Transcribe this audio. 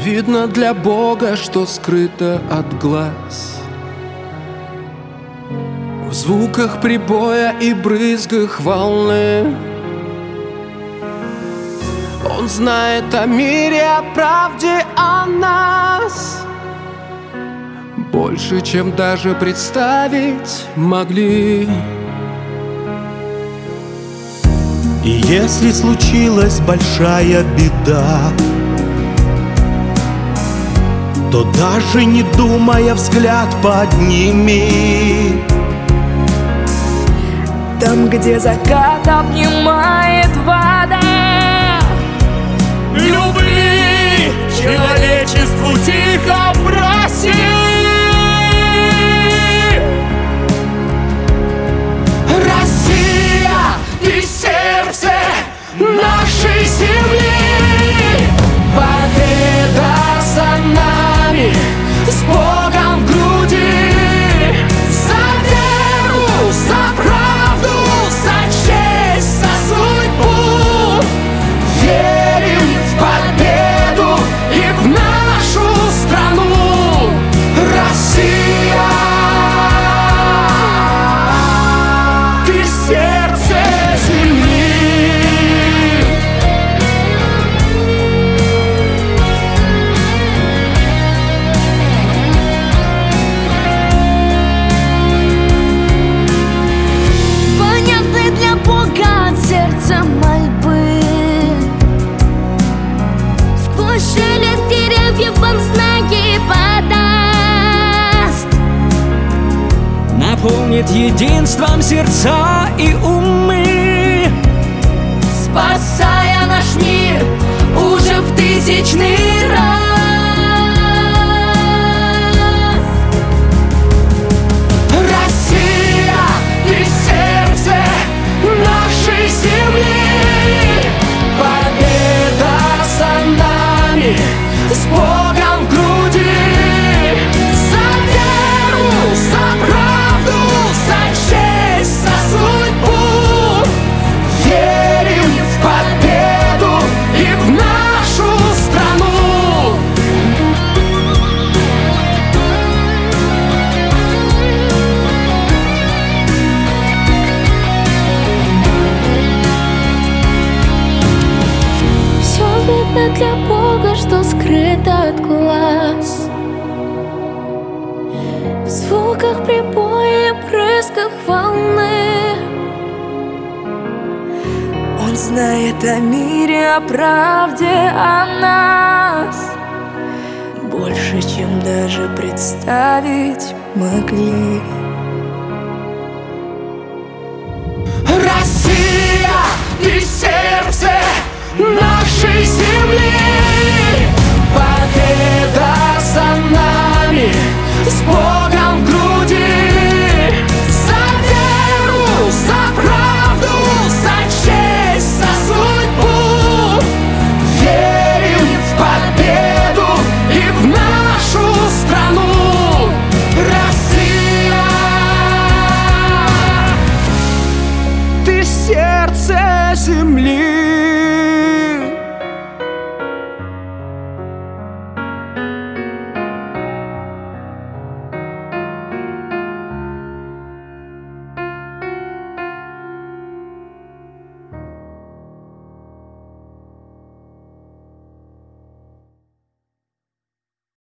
Видно для Бога, что скрыто от глаз. В звуках прибоя и брызгах волны. Он знает о мире, о правде, о нас больше, чем даже представить могли. И если случилась большая беда, то даже не думая взгляд подними. Там, где закат обнимает вода, любви человечеству тихо проси. Россия, ты сердце нашей земли. Победа за нами, с Богом в груди. За веру, за правду, за честь, за судьбу. Верим в победу и в нашу страну. Россия, ты сердце земли. понятны для Бога от сердца мольбы. Сквозь шелест деревьев вам знаки подаст, наполнит единством сердца и умы, спасая наш мир уже в тысячный раз. Россия, ты сердце нашей земли. Победа за нами, с Богом в груди. За веру, за правду, за честь, за судьбу. Верим в победу и в нашу страну. Все видно для Бога, что скрыто от глаз. В звуках прибоя и брызгах волны. Он знает о мире, о правде, о нас больше, чем даже представить могли. Россия, ты сердце нашей земли.